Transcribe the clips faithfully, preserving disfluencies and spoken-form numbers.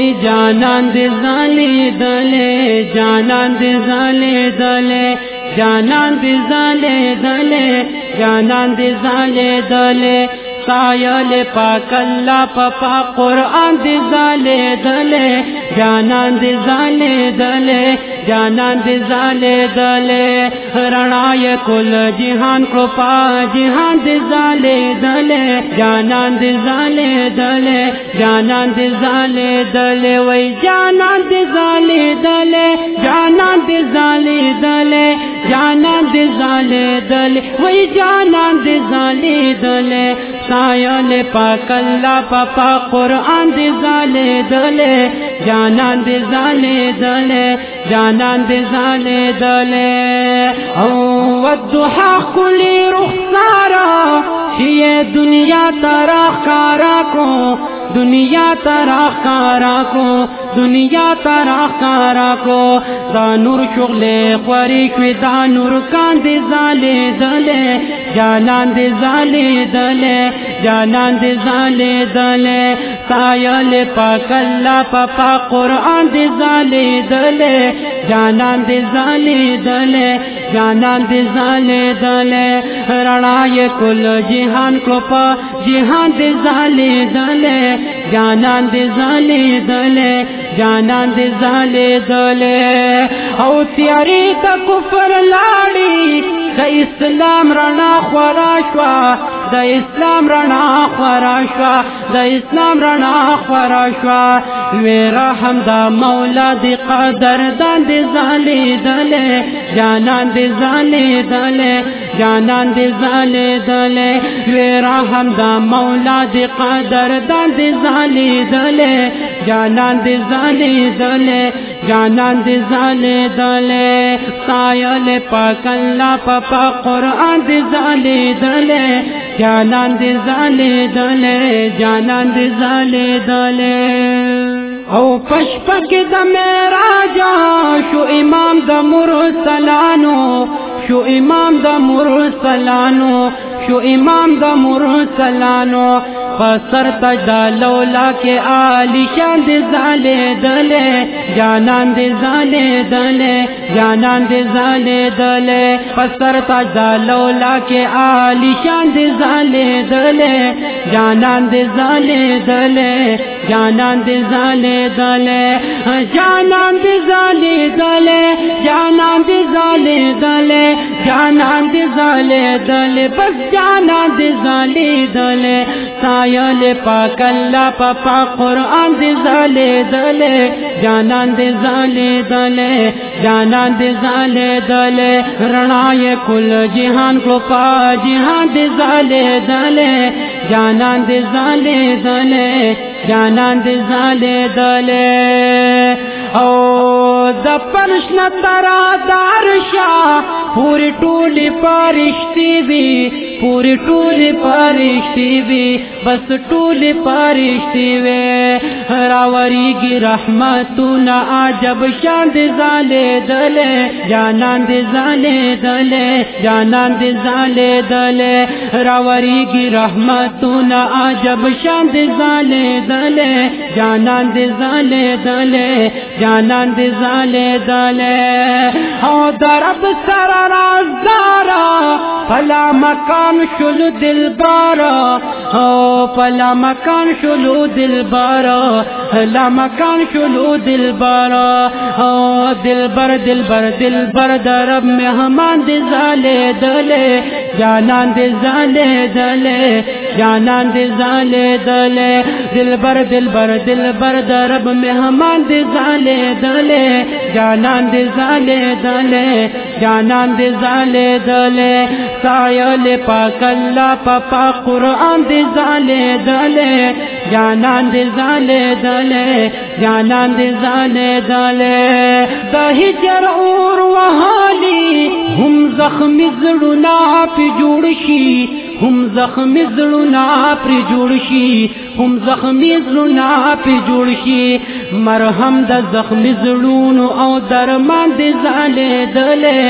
وی جانان دې زالېدلې جانان دې زالېدلې جانان دې زالېدلې جانان دې زالېدلې سایل پاک اللہ پپا قرآن دی زالے دلے جانان دی زالے دلے جانان دی زالے دلے رنائے کل جہان کو پا جہان دی زالے دلے جانان دی زالے دلے جانان دی زالے دلے وی جانان دی زالے دلے جانان دی زالے دلے جانان دی زالے دلے وی جانان دی زالے دلے سایل پاک اللہ پپا قرآن دی زالے دلے جانان دی زالے دلے جانان دی زالے دلے او والضحا کلی رخسارا یہ دنیا تراخ کارا کو دنیا تراخ کارا کو دنیا تراخ کارا کو دا نور شغل خوری کوي دا نور کان دی زالے دلے جانان دی زالے دلے جانان دی زالے دلے سایل پاک اللہ پپا قرآن دی زالے دلے جانان دی زالے دلے جانان دی زالے دلے رنائے کل جہان کو پا جہان دی زالے دلے جانان دی زالے دلے جانان دی زالے دلے او تیاری تا کفر لاڑی دا اسلام رنا خوراشوا دا اسلام رنا خوراشوا دا اسلام رنا خوراشوا ویرا حمدا مولا دی قدر دان دی زالے دلے جانان دی زالے دلے جانان دی زالے دلے ویرا حمدا مولا دی قدر دان دی زالے دلے جانان دی زالے دلے جانان دی زالے دلے سایل پاک اللہ پپا قرآن دی زالے دلے جانان دی زالے دلے جانان دی زالے دلے او پشپک دا میراجا شو امام دا مرسلانو شو امام دا مرسلانو شو امام دا مرسلانو فسر تجدا لولا کے آلی شان دی زالے دلے جانان دی زالے دلے جانان دی زالے دلے فسر تجدا لولا کے آلی شان دی زالے دلے جانان دی زالے دلے جانان دی زالے دلے جانان دی زالے دلے جانان دی زالے دلے جانان دی زالے دلے بس جانان دی زالے دلے سایل پاک اللہ پپا قرآن دی زالے دلے جانان دی زالے دلے جانان دی زالے دلے رنائے کل جہان کو پا جہان دی زالے دلے جانان دی زالے دلے جانان دی زالے دلے او دا پرشن ترا دارشا پوری ٹولی پارشتی بھی پوری ٹولی پارشتی بھی بس ٹولی پارشتی وے راوری گی رحمتونا عجب شان دی زالے دلے جانان دی زالے دلے جانان دی زالے دلے راوری گی رحمتونا عجب شان دی زالے دلے جانان دی زالے دلے جانان دی زالے دلے او درب سر رازدارا پلا مکان شلو دل بارا او پلا مکان شلو دل بارا پلا مکان شلو دل بارا او دل بر دل بر دل بر درب مہمان دی زالے دلے جانان دی زالے دلے جانان دی زالے دلے دل بر دل بر دل بر درب مہمان دی زالے دلے جانان دی زالے دلے جانان دی زالے دلے سایل پاک اللہ پپا قرآن دی زالے دلے جانان دی زالے دلے جانان دی زالے دلے دا ہجر اور وحالی ہم زخمی زڑنا پی جوڑشی ہم زخمی زڑنا پی جوڑشی ہم زخمی زڑنا پی جوڑشی مرہم دا زخمی زڑون او درمان دی زالے دلے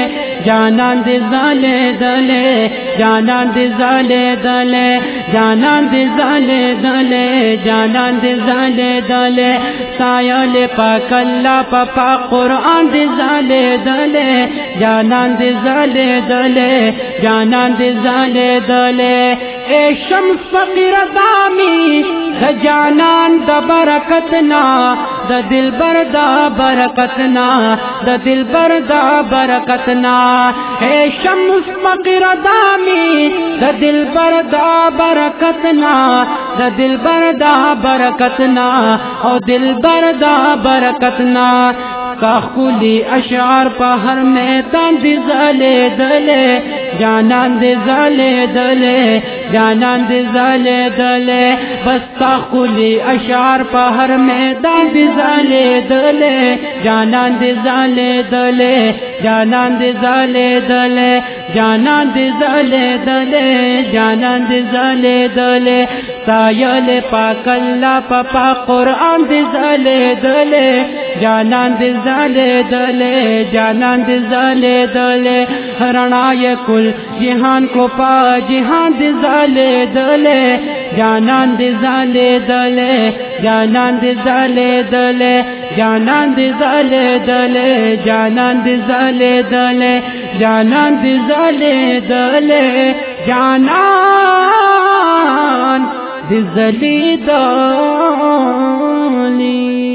جانان دې زالې دلې جانان دې زالې دلې جانان دې زالې دلې جانان دې زالې دلې سایل پاک الله پاک قرآن دې زالې دلې جانان دې زالې دلې جانان دې زالې دلې اے شمس فقیر دامی د جانان د برکتنا د دلبر دا برکتنا د دلبر دا برکتنا اے شمس فقیر دامی د دلبر دا برکتنا د دلبر دا برکتنا او دلبر دا برکتنا کاخلی اشعار په هر میدان دې زالې دلې جانان دې زالې دلې جانان دې زالې دلې بس کاخلی اشعار په هر میدان دې زالې دلې جانان دې زالې دلې جانان دې زالې دلې جانان دې زالې دلې جانان دې زالې دلې سایل پاک الله پاک قرآن دې زالې دلې جانان دې زالے دلے جانان دے زالے دلے رنائے کل جہان کو پا جہان دے زالے دلے جانان دے زالے دلے جانان دے زالے دلے جانان دے زالے دلے جانان دے زالے دلے جانان دے زالے دلے جانان دے زالے دلے